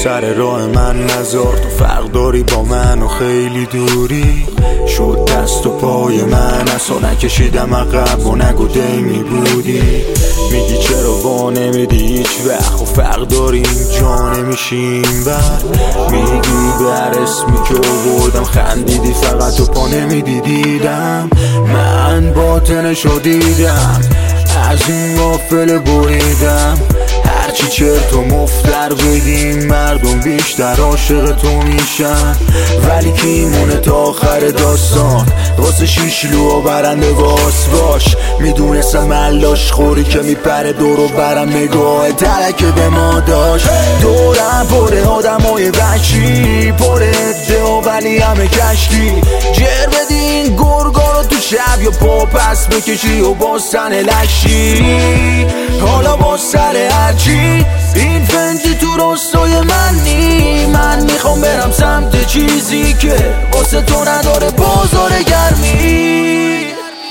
سر راه من نذار، تو فرق داری با من و خیلی دوری. شد دست و پای من اصلا نکشیدم عقب و نگو دیمی بودی. میگی چرا وا نمیدی هیچ وقت و فرق داریم جا نمیشیم بر. میگی بر اسمی که آوردم خندیدی فقط تو پا نمیدیدم. من باطنشو دیدم از این غافل بریدم. هرچی چرت و مفتر بگیم مردم بیشتر عاشق تو میشن. ولی کی مونه تا آخر داستان واسه شیشلو و برنده باش. میدونستم ملاش خوری که میپره دورو برم نگاه ترک به ما داشت. دورم پره آدمای وحشی پره عده ولی همه کشکی. جر بدین گرگا رو تو شب یا پا پس بکشی و با سن لشی. حالا با سر هرچی این فنجی تو راستای منی. من میخوام برم سمت چیزی که واسه تو نداره بازار گرمی.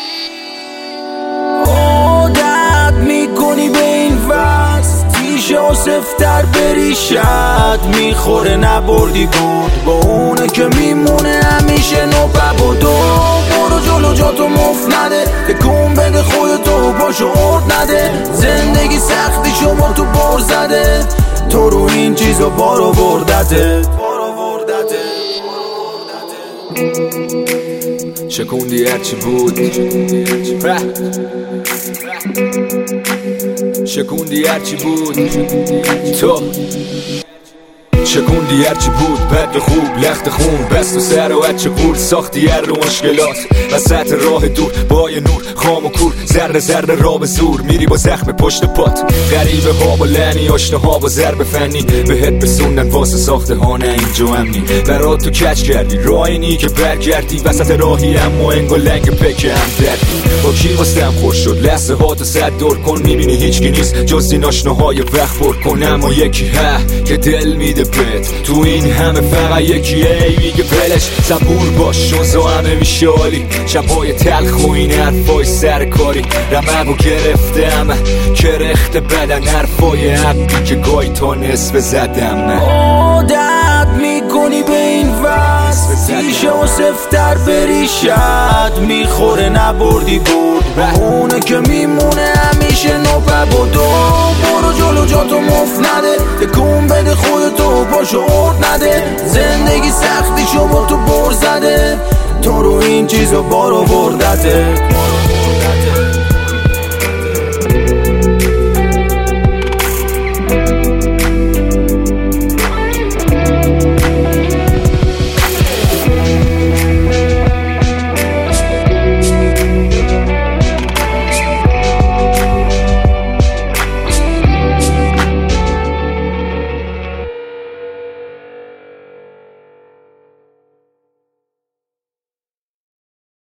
عادت میکنی به این فصل تیشه و سفتر بریشت میخوره نبردی بود با اونه که میمونه همیشه نوبه بودو. برو جلو جاتو مفت نده تکون بده خودتو پاشو ارد نده. زندگی سختی شما تو بر زده تو رو این چیزا بارو بردته. شکوندی هرچی بود شکوندی هرچی بود تو شکوندی هرچی بود بد و خوب لخت خون بست و سر و هرچه قول ساختی هر رو مشکلات وسط راه دور با یه نور خام و کور ذره ذره را به زور میری با زخم پشت پات. غریبه ها با لعنی آشنا ها با ضرب فنی بهت بسوندن واسه ساخته ها نه اینجا امنی. برات تو کچ کردی راه اینی که برگردی وسط راهی اما انگا لنگ پکه هم دردی. با کی واسم خوش شد لحظه ها تو صد دور کن میبینی هیچکی نیست جز این آشناهای وقت پر کن. اما یکی که دل میده بهت تو این همه فقط یکیه میگه بلش صبور باش شوزا همه میشه عالی. شبای تلخ و این حرفای سرکاری رمق و گرفتم کرخت بدن حرفای حقی که گاهی تا نصف زدم. عادت میکنی به این فصل تیشه و سفتر بریشت میخوره نبردی برد با اونه که میمونه همیشه نوبه بودو. برو جلو جاتو مفت نده تکون بده خودتو پاشو ارد نده. زندگی سختی شما تو بر زده تو رو این چیزا بارو بردته.